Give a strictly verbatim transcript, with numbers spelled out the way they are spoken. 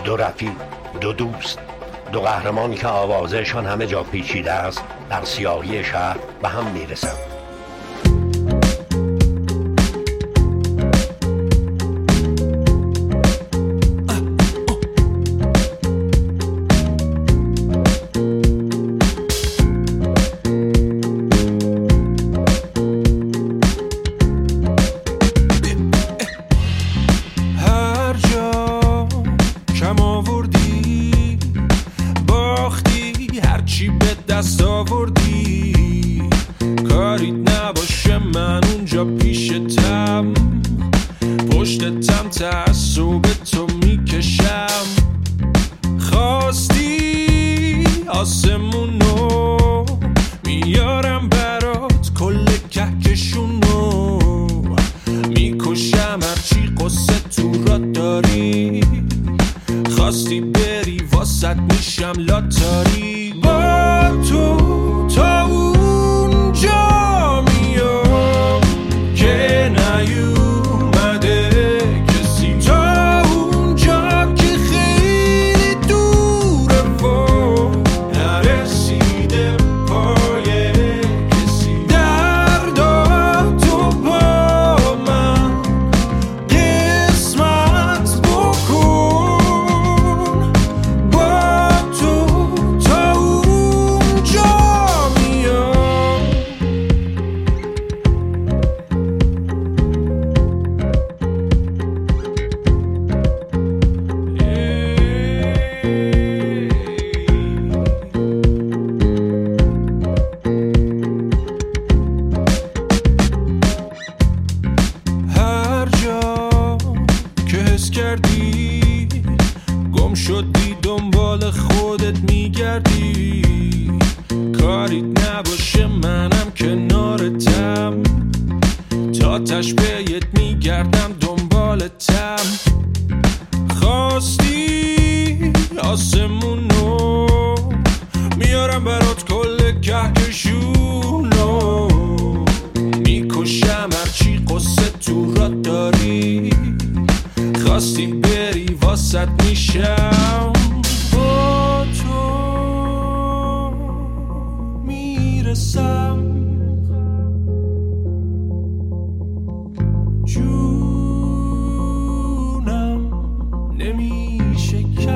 دو رفیق، دو دوست، دو قهرمان که آوازشان همه جا پیچیده است، در سیاهی شهر به هم میرسند. دست آوردی کاریت نباشه من اونجا پیشتم، پشتتم تعصب تو میکشم. خواستی آسمونو میارم برات کل کهکشونو، میکشم هرچی قصه تو را داری. خواستی بری واسط میشم لاتاری. با تو تا اونجا میام که نیومده کسی، تا اونجا که خیلی دوره و نرسیده پای کسی. دردا تو با من قسمت بکن. با تو تا اونجا میام. هر جا که حس کردی گم شدی دنبال خودت میگردی، کاریت نباشه منم کنارتم، تا تش بهت میگردم دنبالتم. خواستی آسمونو میارم برات کل کهکشونو، میکشم هرچی قصه تو را داری. خواستی بری واسط میشم. با تو میرسم. جونم نمیشه